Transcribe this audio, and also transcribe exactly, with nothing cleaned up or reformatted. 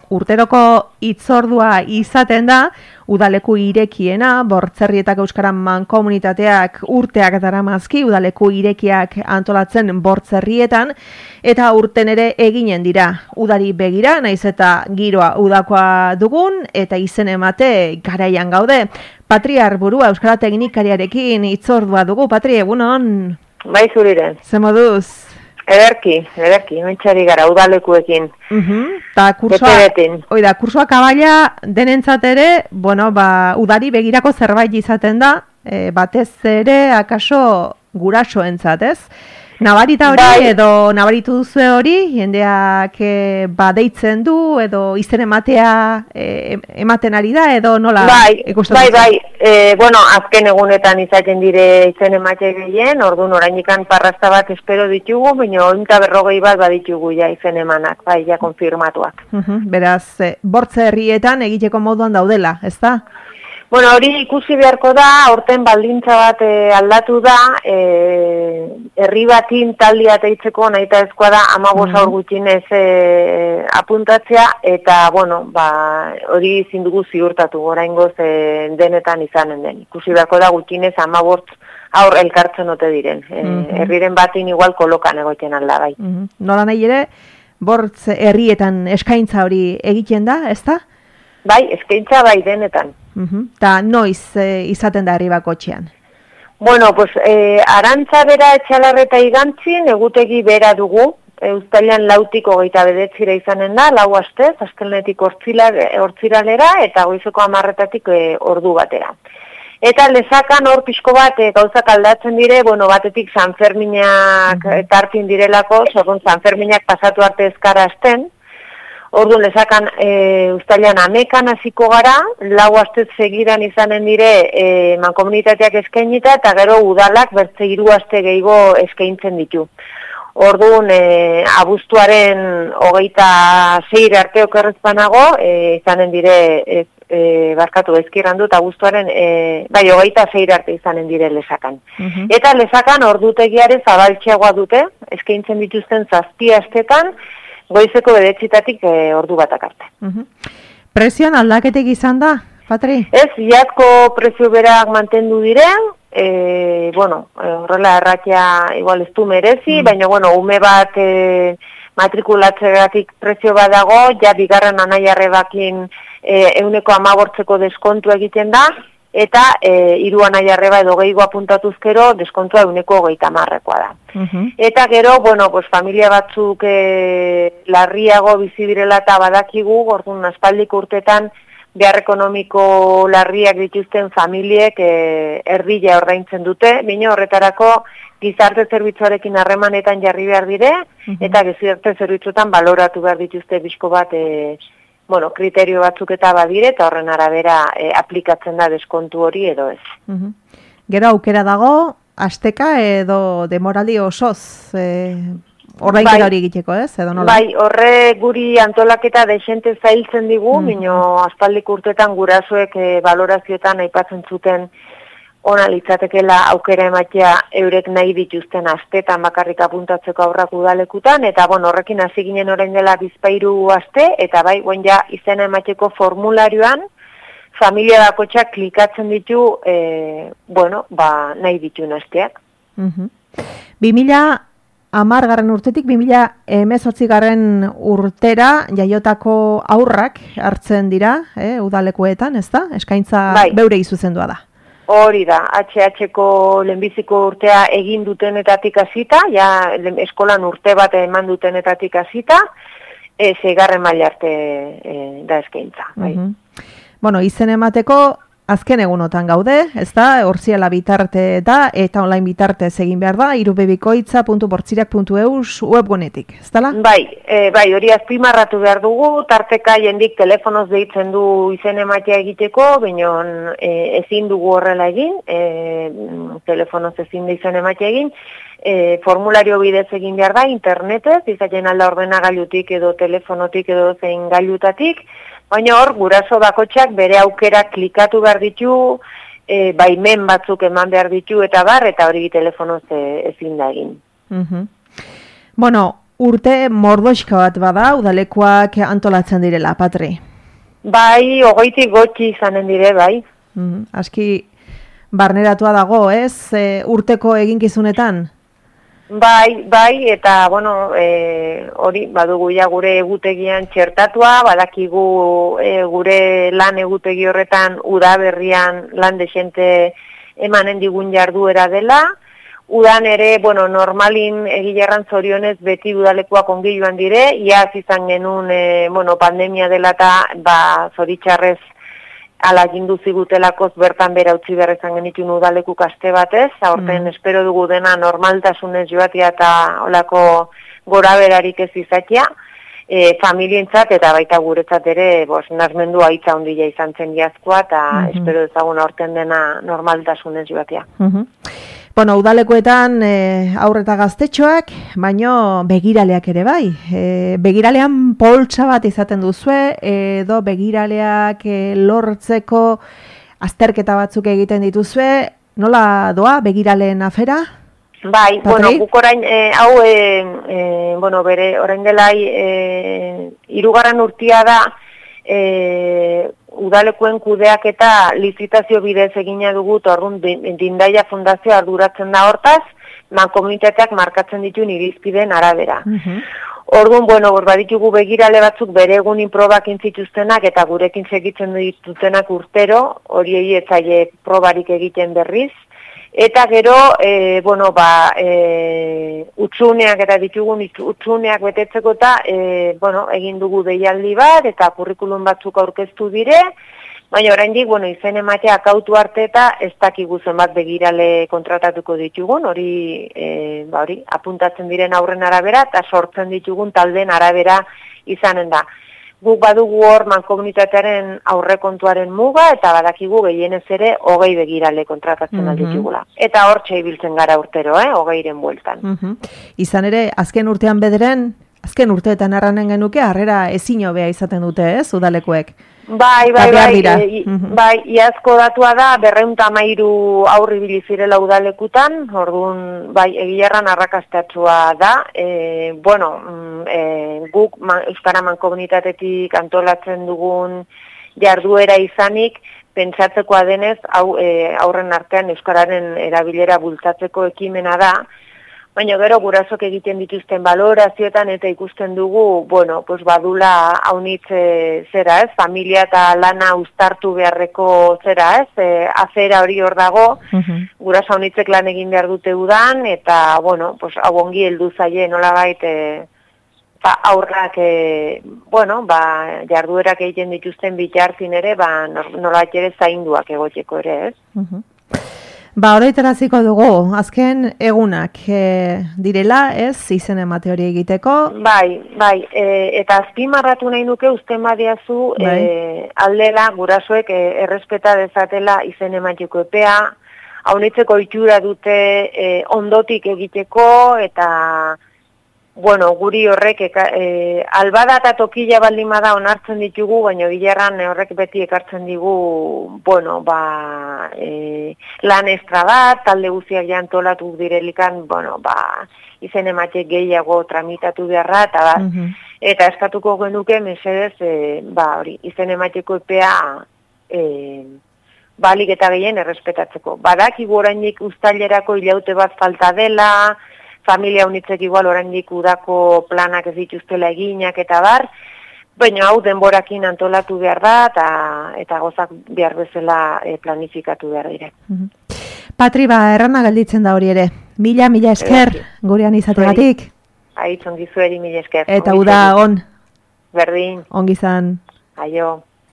urteroko hitzordua izaten da, udaleku irekiena, Bortzerrietako Euskara Mankomunitateak urteak daramazki, udaleku irekiak antolatzen Bortzerrietan, eta urten ere eginen dira. Udari begira, naiz eta giroa udakoa dugun, eta izen emate garaian gaude. Patri Arburua, Euskara Teknikariarekin hitzordua dugu. Patri, egunon? Bai, zuriren. Ze moduz? Ederki, ederki, mentxari gara, udalekuekin. Uh-huh. Ta kursua, oida, kursua kabala denentzat ere, bueno, ba, udari begirako zerbait izaten da, e, batez ere, akaso gurasoentzat, ez? Nabarita hori, bai. Edo nabaritu duzu hori, jendeak e, ba, deitzen du, edo izen ematea e, ematen ari da, edo nola bai, ikusten bai, bai, e, bueno, azken egunetan izaten dire izen emate gehien, orduan orainikan parrasta bat espero ditugu, baina ointa berrogei bat baditugu ja izen emanak, bai, ja konfirmatuak. Uh-huh. Beraz, e, Bortzerrietan egiteko moduan daudela, ez da? Bueno, hori ikusi beharko da, aurten baldintza bat e, aldatu da, e, herri batin taldia teitzeko nahi eta ezkoa da, amabos aur gutxinez e, apuntatzea, eta, bueno, ba, hori zindugu ziurtatu, oraingoz e, denetan izanen den. Ikusi beharko da gutxinez amabos aur elkartzen ote diren. E, mm-hmm. Herriren batin igual kolokan egoiten alda bai. Mm-hmm. Nola nahi ere, Bortz herrietan eskaintza hori egiten da, ez da? Bai, eskaintza bai denetan. Uh-huh. Ta noiz e, izaten da herribako txean? Bueno, pues, e, arantza bera etxalarreta igantzin, egutegi bera dugu, e, uztailan lautik hogeita bederatzira izanen da, lau astez, azkenetik hortziralera, eta goizeko amarretatik e, ordu batera. Eta lezakan hor pixko bat e, gauzak aldatzen dire, bueno, batetik San Ferminak uh-huh. tartin direlako, segun San Ferminak pasatu arte ezkara azten, orduan lezakan e, uztailan amekan hasiko gara, lau astez segidan izanen dire e, mankomunitateak eskainita, eta gero udalak bertze hiru aste gehiago eskaintzen ditu. Orduan e, abuztuaren hogeita zeir arte okerrezpanago, e, izanen dire, e, e, barkatu ezkirran dut, abuztuaren, e, bai, hogeita zeir arte izanen dire lezakan. Uh-huh. Eta lezakan ordutegiare zabaltxeagoa dute, eskaintzen dituzten zazpi astetan, goizeko bederatzitatik e, ordu batak arte. Uh-huh. Prezioan aldaketek izan da, Patri? Ez, iazko prezio berak mantendu diren, e, bueno, horrela erratia igual ez du merezi, uh-huh. baina, bueno, ume bat e, matrikulatzegatik prezio bat dago, ja bigarren anaiarrebakin e, euneko amabortzeko deskontu egiten da, eta e, hiru anaiarreba edo gehiago apuntatuzkero deskontua euneko hogeita hamarrekoa da. Uh-huh. Eta gero, bueno, pues, familia batzuk e, larriago bizi direla eta badakigu, orduan aspaldiko urtetan behar ekonomiko larriak dituzten familiek e, erdila ordaintzen dute, baina horretarako gizarte zerbitzuarekin harremanetan jarri behar dire, uh-huh. eta gizarte zerbitzuetan baloratu behar dituzte bizko bat e, bueno, kriterio batzuk eta badire, eta horren arabera e, aplikatzen da deskontu hori edo ez. Uh-huh. Gero aukera dago, asteka edo demorali osoz e, ordainketa hori egiteko, ez? Edo nola? Bai, horre guri antolaketa desente zailtzen digu, uh-huh. mino aspaldik urtetan gurasoek e, valorazioetan aipatzen zuten ona litzatekela aukera ematea eurek nahi dituzten astetan bakarrik apuntatzeko aurrak udalekutan, eta bon, horrekin hasi ginen orain dela bizpairu aste, eta bai, guen ja izena emateko formularioan, familia bakotxak klikatzen ditu, e, bueno, ba, nahi dituen asteak. Uh-huh. bi mila hamar garren urtetik, bi mila hemezortzi garren urtera jaiotako aurrak hartzen dira, eh, udalekuetan, ez da? Eskaintza bai. Beure izuzendua da. Hori da, H H-ko lehenbiziko urtea egin dutenetatik hasita, ja eskolan urte bat eman dutenetatik hasita, e, seigarren maila arte e, da eskaintza. Bai. Uh-huh. Bueno, izen emateko azken egunotan gaude, ez da, horziala bitarte da, eta online bitarte egin behar da, irubebikoitza puntu bortziriak puntu eus webgunetik, ez dala? Bai, e, bai, hori azpimarratu behar dugu, tarteka jendik telefonoz deitzen du izen ematea egiteko, baina e, ezin dugu horrela egin, e, telefonoz ezin da izen ematea egin, e, formulario bidez egin behar da, internetez, izaten alda ordenagailutik edo telefonotik edo zein gailutatik, baina hor, guraso bakotxak bere aukera klikatu behar ditu, e, baimen batzuk eman behar ditu eta bar, eta hori telefonoz e, ezin da egin. Uh-huh. Bueno, urte mordoxka bat bada udalekuak antolatzen direla, Patri. Bai, hogeitik gotxi izanen dire, bai. Mm, aski barneratua dago, ez? E, urteko eginkizunetan? Bai, bai, eta, bueno, e, hori, badugu ja gure egutegian txertatua, badakigu e, gure lan egutegi horretan udaberrian lan desente emanen digun jarduera dela. Udan ere, bueno, normalin egileran zorionez beti udalekuak ongi joan dire, iaz izan genuen, e, bueno, pandemia dela eta, ba, zoritxarrez ala gindu zigutelakoz bertan bera utzi behar izan genitun udaleku kaste batez, aurten mm. espero dugu dena normaltasunez joatia eta olako gora berarik ez izatea, e, familientzat eta baita guretzat ere, bos, nazmendu aitza ondila izan zen jazkoa, eta mm-hmm. espero dezagun aurten dena normaltasunez joatia. Mm-hmm. Bueno, udalekuetan e, aurreta gaztetxoak, baino begiraleak ere bai. E, begiralean poltsa bat izaten duzue, edo begiraleak e, lortzeko azterketa batzuk egiten dituzue. Nola doa begiraleen afera? Bai, Patri? Bueno, guk orain, e, hau, e, e, bueno, bere, orain delai, e, irugarren urtia da, e, udalekuen kudeak eta lizitazio bidez egina dugu, orduan Dindaia Fundazioa arduratzen da hortaz, mankomunitateak markatzen dituen irizpideen arabera. Uh-huh. Orduan, bueno, baditugu begirale batzuk bere egunin probak intzituztenak eta gurekin segitzen ditutenak urtero, horiei etzaile probarik egiten berriz. Eta gero, e, bueno, ba, e, utsuneak eta ditugun utsuneak betetzeko eta, e, bueno, egin dugu deialdi bat eta kurrikulum batzuk aurkeztu dire, baina oraindik, bueno, izen ematea akautu arte eta ez dakigu zenbat begirale kontratatuko ditugun, hori, e, ba, hori, apuntatzen diren aurren arabera eta sortzen ditugun taldeen arabera izanen da. Guk badugu hor mankomunitatearen aurrekontuaren muga eta badakigu gehienez ere hogei begirale kontratatzen mm-hmm. alditugula. Eta hor txaibiltzen gara urtero, eh, hogeiren bueltan. Mm-hmm. Izan ere, azken urtean bederen, azken urteetan arranen genuke, harrera ezin hobea izaten dute, ez, udalekuek? Bai, bai, bai, e, mm-hmm. bai, iazko datua da, berreun tamairu aurri bilizirela udalekutan, orduan, bai, egilarran arrakastatxua da, e, bueno, e, guk man, Euskara Mankomunitatetik antolatzen dugun jarduera izanik, pentsatzekoa denez, hau, e, aurren artean Euskararen erabilera bultzatzeko ekimena da, baina gero gurasok egiten dituzten balorazioetan eta ikusten dugu, bueno, pues badula haunitz e, zera, ez, familia eta lana uztartu beharreko zera, ez, e, azera hori hor dago, uh-huh. guras haunitzek lan egin behar dute udan, eta, bueno, pues hau ongi heldu zaie nolabait, e, ba, aurrak, e, bueno, ba, jarduerak egiten dituzten bitartin ere, ba, nolabait ere zainduak egoteko ere, ez. Uh-huh. Ba, horretaraziko dugu, azken egunak e, direla, ez, izen emate hori egiteko? Bai, bai, e, eta azpimarratu nahi nuke uzten badiazu, bai. e, aldela gurasoek e, errespeta dezatela izen emateko epea, haunitzeko itxura dute e, ondotik egiteko, eta, bueno, guri horrek, eka, e, albada eta tokila baldin bada onartzen ditugu, baina bilarran horrek beti ekartzen digu, bueno, ba, e, lan estra bat, talde guztiak jantolatu direlikan, bueno, ba, izen emate gehiago tramitatu beharra, eta bat, mm-hmm. eta eskatuko genuke, mesedez, e, ba, hori, izen emateko epea, e, balik eta gehien errespetatzeko. Badakigu oraindik uztailerako hilaute bat falta dela, familia unitzek igual oraindik udako planak ez dituztela eginak eta bar, baina hau denborakin antolatu behar da eta, eta gozak behar bezala e, planifikatu behar dire. Mm-hmm. Patri, ba, errana galditzen da hori ere. Mila, mila esker, gurean izategatik. Aitz, ongizu eri mila esker. Eta uda on. Berdin. Ongizan. Aio.